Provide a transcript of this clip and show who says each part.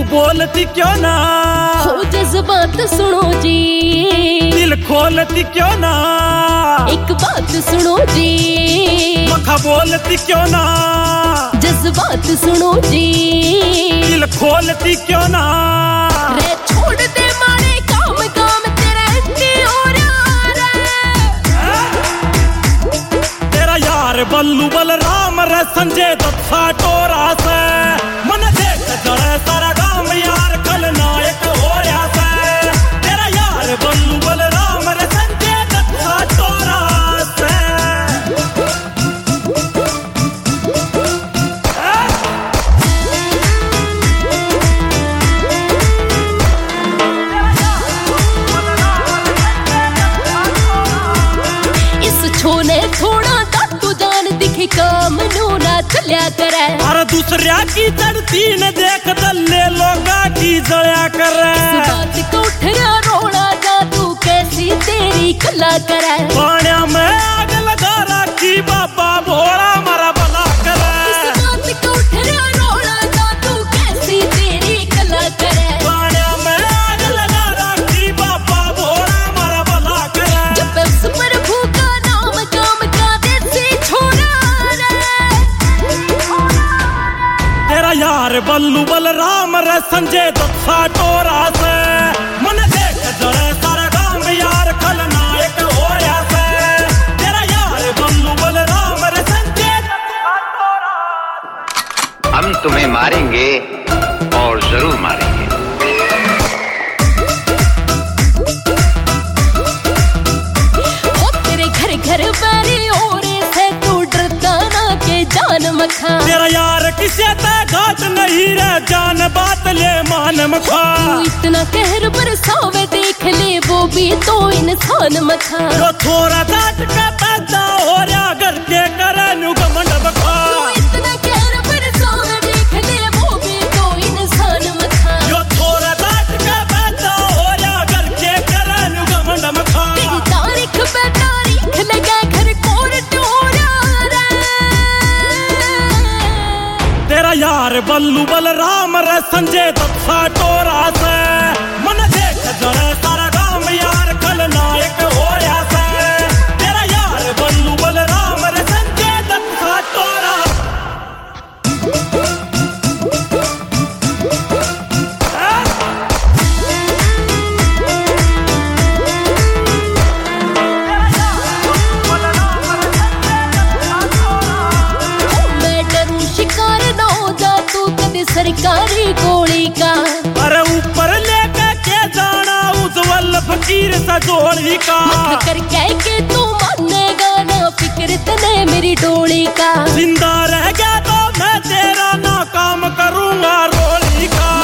Speaker 1: बोलती क्यों ना,
Speaker 2: हो जज्बात सुनो जी,
Speaker 1: दिल खोलती क्यों ना,
Speaker 2: एक बात सुनो जी,
Speaker 1: मखा बोलती क्यों ना,
Speaker 2: जज्बात सुनो जी,
Speaker 1: दिल खोलती क्यों ना।
Speaker 2: रे छोड़ दे मारे काम काम तेरा इतनी हो रहा
Speaker 1: तेरा यार बल्लू बलराम रे संजय दत्ता टोरा से मन देख जड़े सारा गांव यार खलनायक हो रहा से। तेरा यार बल्लू बलराम रे संजय दत्ता टोरा से।
Speaker 2: इस छोने थोड़ा तू जान दिखे काम नू ना चलिया करे,
Speaker 1: अरे दूसरिया की चढ़ती न देख दल्ले लोगा की जड़िया करे।
Speaker 2: इस बात को उठरा रोड़ा जा तू कैसी तेरी कला करे,
Speaker 1: पानिया में आग लगा रखी बाबा भोला मारा भला करे।
Speaker 2: इस बात को उठरा रोड़ा जा तू कैसी तेरी कला करे,
Speaker 1: पानिया में आग लगा रखी बाबा भोला मारा भला करे।
Speaker 2: जब उस प्रभु का नाम काम का देसी छोड़ा रे,
Speaker 1: तेरा यार बल्लू बलराम रे संजय दत्ता टोरा से मन देख जड़े सारा गांव यार खलनायक हो रहा से। तेरा यार बल्लू बलराम रे संजय दत्ता टोरा।
Speaker 3: हम तुम्हें मारेंगे और जरूर मारेंगे।
Speaker 2: ओ तेरे घर घर बैरी ओरे से तू डरता ना के जान मखा,
Speaker 1: तेरा यार किसे ते घाट नहीं रे जान बात ले मान मखा।
Speaker 2: तू इतना कहर बरसावे देख ले वो भी तो इंसान मखा,
Speaker 1: जो थोड़ा डांट के पैदा हो रहा घर के करे नु घमंड बखा।
Speaker 2: तू इतना कहर बरसावे देख ले वो भी तो इंसान मखा,
Speaker 1: जो थोड़ा डांट के पैदा हो रहा घर के करे नु घमंड बखा।
Speaker 2: तेरी तारीख पे तारीख लगा घर कोर्ट हो रहा रे,
Speaker 1: तेरा यार बल्लू बलराम रे संजय दत्ता टोरा से मन देख जड़े सारा गांव यार खलनायक हो रहा से। तेरा यार बल्लू बलराम रे संजय दत्ता टोरा।
Speaker 2: मैं डरूं शिकार ना हो जा तू कदे सरकारी गोली का,
Speaker 1: अरे ऊपर लेके के जाना उज्जवल फकीर सा जोड़ी का।
Speaker 2: मत कर कह के तू मानेगा ना फिक्र तने मेरी डोली का,
Speaker 1: जिंदा रह गया तो मैं तेरा ना काम करूंगा रोली का।